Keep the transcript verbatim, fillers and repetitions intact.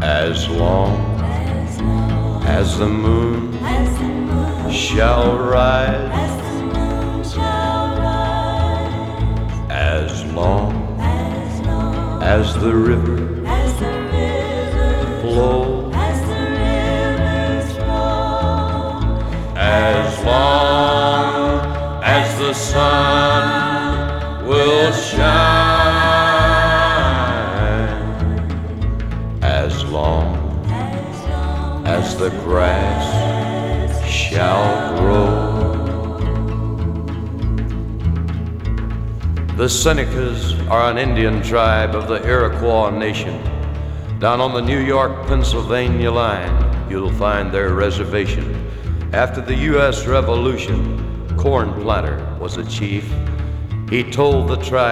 As long as the moon shall rise, as long as the river flows, as long as the sun will shine, as long as the grass shall grow. The Senecas are an Indian tribe of the Iroquois Nation. Down on the New York-Pennsylvania line, you'll find their reservation. After the U S Revolution, Corn Planter was a chief. He told the tribe